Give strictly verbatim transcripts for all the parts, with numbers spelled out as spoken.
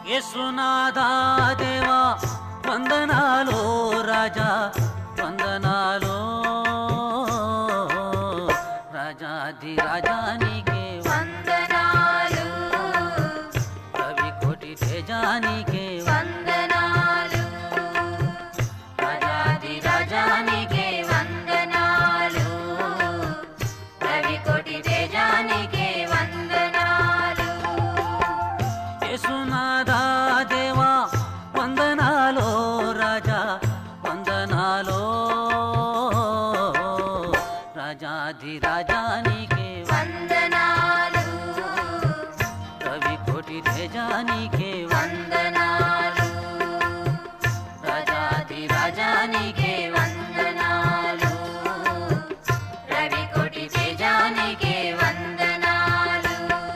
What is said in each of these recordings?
యేసునాథా దేవా వందనాలో రాజా వందనాలో రాజాది రాజానికే వందనాలు రవి కోటి తేజానికే వందనాలు రాజాది రాజానికే వందనాలు రవి కోటి తేజానికే వందనాలు యేసునాథా దేవా వందనాలో రాజా వందనాలో రాజాది రాజానికే వందనాలు రవి కోటి తేజానికే వందనాలు రాజాది రాజానికే వందనాలు రవి కోటి తేజానికే వందనాలు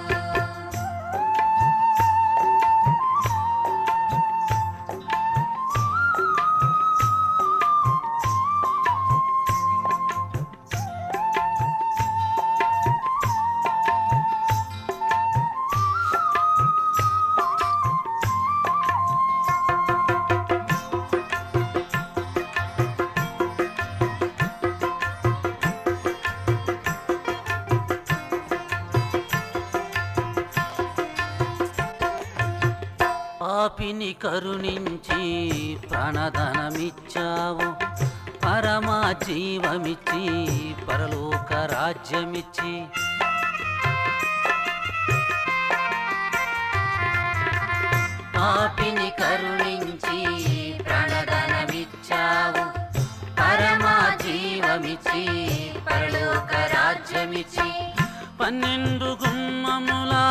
పాపిని కరుణించి ప్రాణధనమిచ్చావు పరమా జీవమిచ్చి పరలోక రాజ్యమిచ్చి పాపిని కరుణించి ప్రాణధనమిచ్చావు పరమా జీవమిచ్చి పరలోక రాజ్యమిచ్చి పన్నెండు గుమ్మములా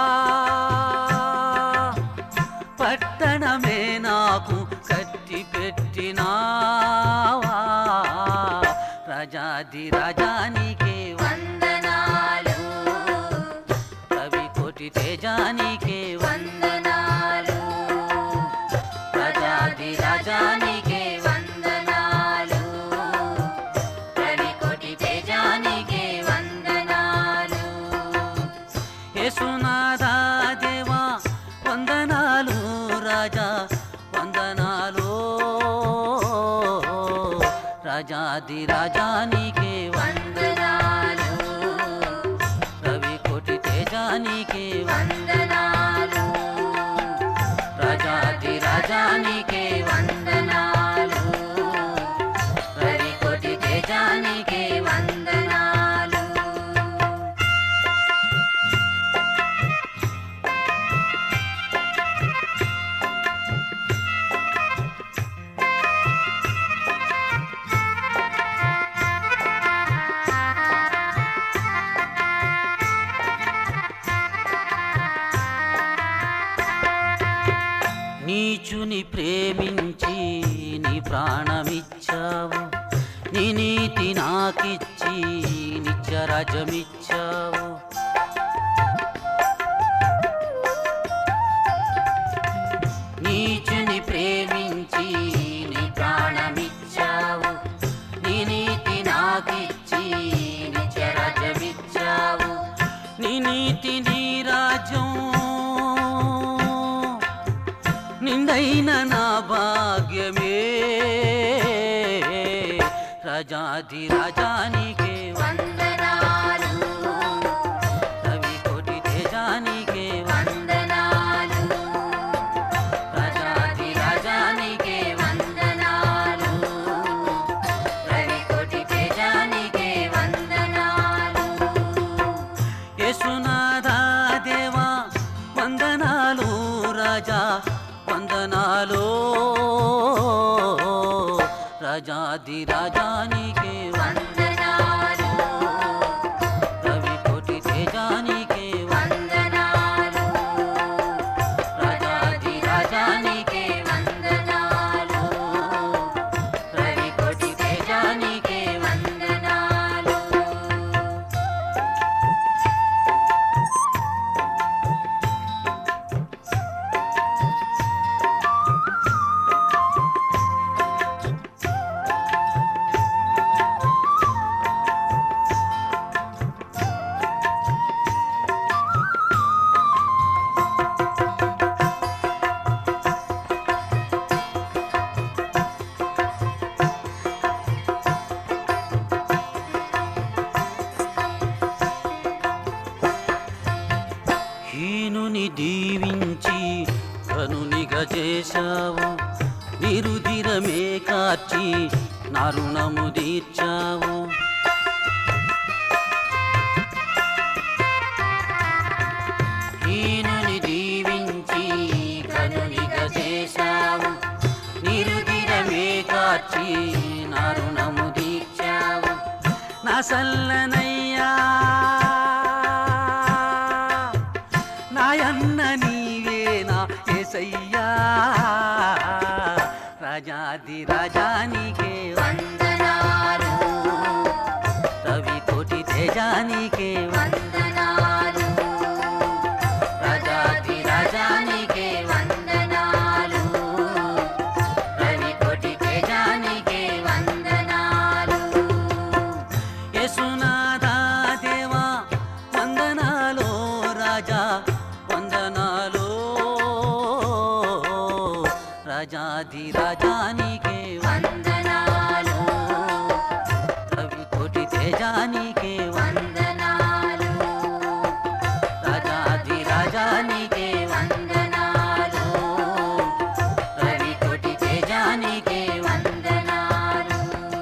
పట్టణమే నాకు కట్టి పెట్టినావా రాజాది రాజానికే వందనాలు రవి కోటి తేజానికే వందనాలు రాజాది రాజానికే వందనాలు రవి కోటి తేజానికే వందనాలు యేసునాథా దేవా వందనాలు రాజా వందనాలు రాజాది రాజానికే వందనాలు రవి కోటి తేజానికే వందనాలు రాజాది రాజానికే వందనాలు రవి కోటి తేజానికే వందనాలు నీచుని ప్రేమించి నీ ప్రాణమిచ్చావు నీ నీతి నాకిచ్చి నిత్యరాజ్యమిచ్చావు నీచుని ప్రేమించి నీ ప్రాణమిచ్చావు నీ నీతి నాకిచ్చి నిత్యరాజ్యమిచ్చావు నీ నీతి నీ రాజ్యం నిందైన నా భాగ్యమే రాజాది రాజానికే వందనాలు రవి కోటి తేజానికే వందనాలు రాజాది రాజానికే వందనాలు రవి కోటి తేజానికే వందనాలు యేసునాథా దేవా వందనాలు రాజా వందనాలు రాజాది రాజానికే వందనాలు రవి కోటి తేజానికే వందనాలు రాజాది రాజానికే వందనాలు రవి కోటి తేజానికే వందనాలు దీవించి కనునిగా చేశావు, నిరుదిరమే కార్చి నా రుణము తీర్చావు. హీనుని దీవించి కనునిగా చేశావు, నిరుదిరమే కార్చి నా రుణము తీర్చావు. నా సల్లనయ్యా నాయన్న నీవేనా యేసయ్యా, రాజాది రాజానికే వందనాలు, రవి కోటి తేజానికే వందనాలు, రాజాది రాజానికే వందనాలు, రవి కోటి తేజానికే వందనాలు. యేసునాథా దేవా వందనాలో రాజా వందనాలో, రాజాది రాజానికే వందనాలు, రవి కోటి తేజానికే వందనాలు, రాజాది రాజానికే వందనాలు, రవి కోటి తేజానికే వందనాలు.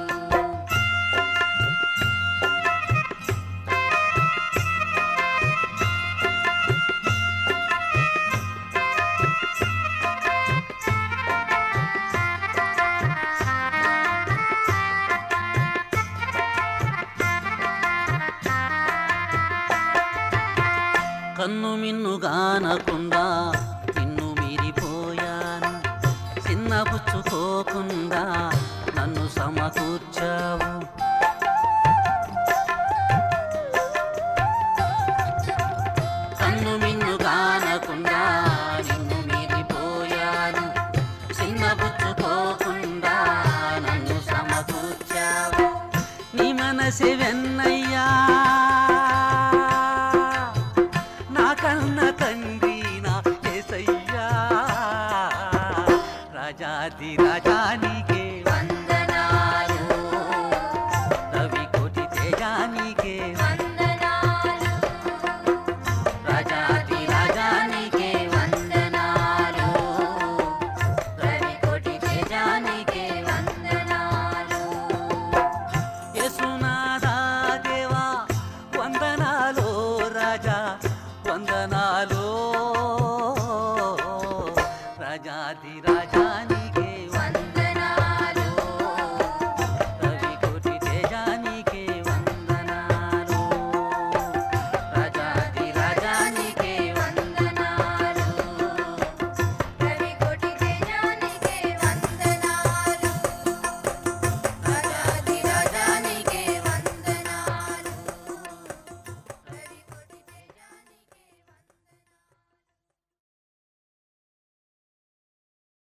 కన్ను మిన్నుగానకుండా నిన్ను మీరిపోయాను, చిన్నపుచ్చుకోకుండా నన్ను సమకూర్చావు. కన్ను మిన్నుగానకుండా నిన్ను మీరిపోయాను, చిన్నపుచ్చుకోకుండా నన్ను సమకూర్చావు. నీ మనసే వెన్నయ్యా నా కన్న తండ్రి నా యేసయ్యా, రాజాది రాజాని